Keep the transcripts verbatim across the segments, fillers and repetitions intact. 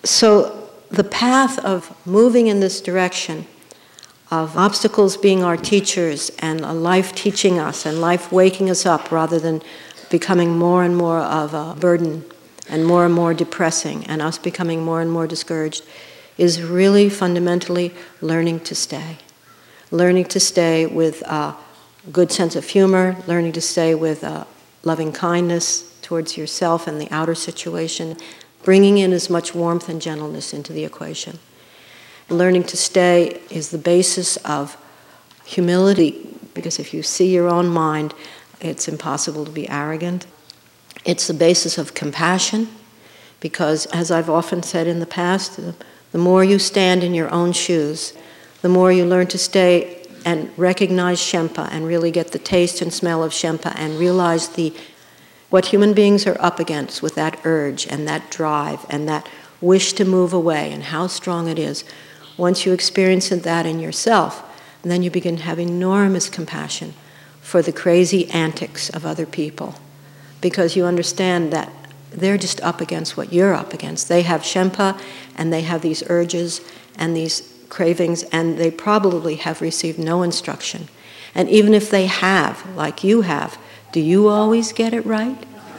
So the path of moving in this direction, of obstacles being our teachers and a life teaching us and life waking us up rather than becoming more and more of a burden and more and more depressing and us becoming more and more discouraged, is really fundamentally learning to stay. Learning to stay with a good sense of humor, learning to stay with a loving kindness towards yourself and the outer situation, bringing in as much warmth and gentleness into the equation. Learning to stay is the basis of humility, because if you see your own mind, it's impossible to be arrogant. It's the basis of compassion, because as I've often said in the past, the more you stand in your own shoes, the more you learn to stay and recognize Shenpa and really get the taste and smell of Shenpa and realize the what human beings are up against with that urge and that drive and that wish to move away and how strong it is. Once you experience that in yourself, then you begin to have enormous compassion for the crazy antics of other people, because you understand that they're just up against what you're up against. They have Shenpa and they have these urges and these cravings, and they probably have received no instruction. And even if they have, like you have, do you always get it right?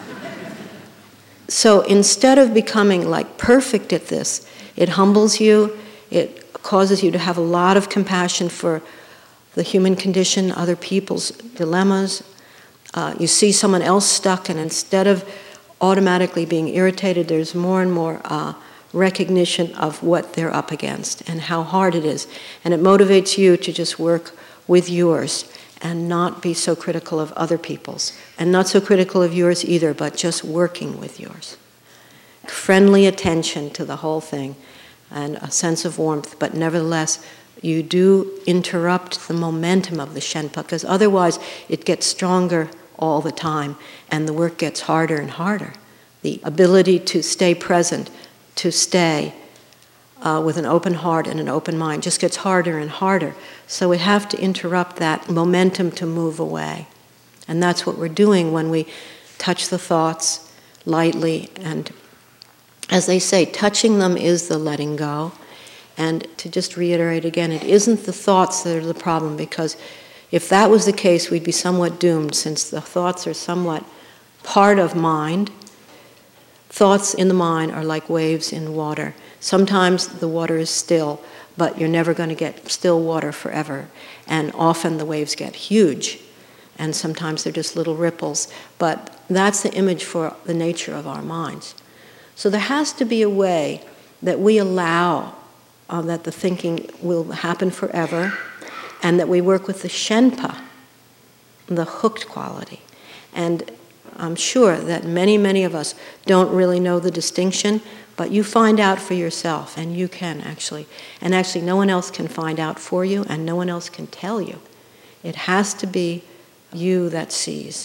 So instead of becoming like perfect at this, it humbles you, it causes you to have a lot of compassion for the human condition, other people's dilemmas. Uh, you see someone else stuck, and instead of automatically being irritated, there's more and more uh, recognition of what they're up against and how hard it is. And it motivates you to just work with yours and not be so critical of other people's, and not so critical of yours either, but just working with yours. Friendly attention to the whole thing and a sense of warmth, but nevertheless, you do interrupt the momentum of the Shenpa, because otherwise it gets stronger all the time and the work gets harder and harder. The ability to stay present, to stay uh, with an open heart and an open mind just gets harder and harder. So we have to interrupt that momentum to move away. And that's what we're doing when we touch the thoughts lightly. And as they say, touching them is the letting go. And to just reiterate again, it isn't the thoughts that are the problem, because if that was the case, we'd be somewhat doomed, since the thoughts are somewhat part of mind. Thoughts in the mind are like waves in water. Sometimes the water is still, but you're never going to get still water forever. And often the waves get huge, and sometimes they're just little ripples. But that's the image for the nature of our minds. So there has to be a way that we allow uh, that the thinking will happen forever, and that we work with the Shenpa, the hooked quality. And I'm sure that many, many of us don't really know the distinction, but you find out for yourself, and you can actually. And actually, no one else can find out for you, and no one else can tell you. It has to be you that sees.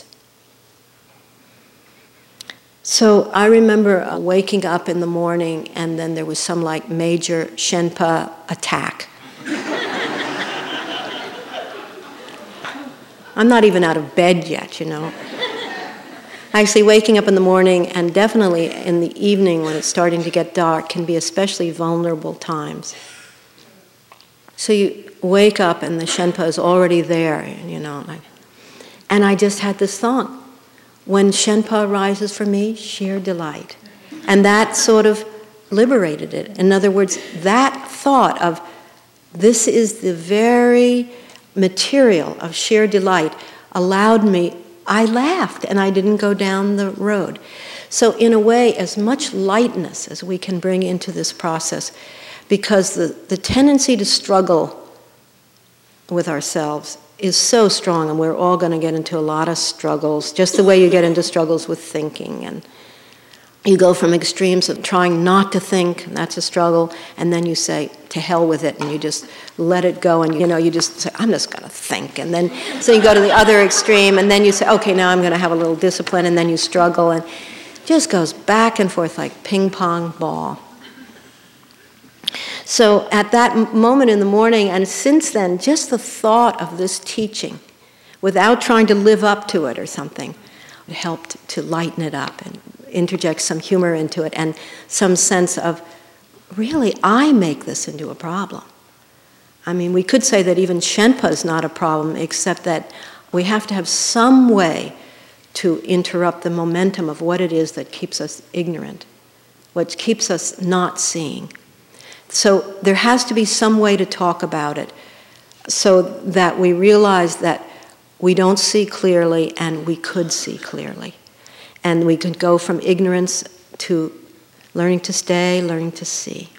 So I remember uh, waking up in the morning, and then there was some like major Shenpa attack. I'm not even out of bed yet, you know. Actually, waking up in the morning and definitely in the evening when it's starting to get dark can be especially vulnerable times. So you wake up and the Shenpa is already there, you know. And I just had this thought. When Shenpa arises for me, sheer delight. And that sort of liberated it. In other words, that thought of this is the very material of sheer delight allowed me, I laughed and I didn't go down the road. So in a way, as much lightness as we can bring into this process, because the, the tendency to struggle with ourselves is so strong, and we're all going to get into a lot of struggles, just the way you get into struggles with thinking. And you go from extremes of trying not to think, and that's a struggle, and then you say, to hell with it, and you just let it go, and you know, you just say, I'm just going to think. And then, so you go to the other extreme, and then you say, okay, now I'm going to have a little discipline, and then you struggle, and it just goes back and forth like ping pong ball. So at that moment in the morning, and since then, just the thought of this teaching, without trying to live up to it or something, helped to lighten it up and interject some humor into it and some sense of really, I make this into a problem. I mean, we could say that even Shenpa is not a problem, except that we have to have some way to interrupt the momentum of what it is that keeps us ignorant, what keeps us not seeing. So there has to be some way to talk about it so that we realize that we don't see clearly and we could see clearly. And we could go from ignorance to learning to stay, learning to see.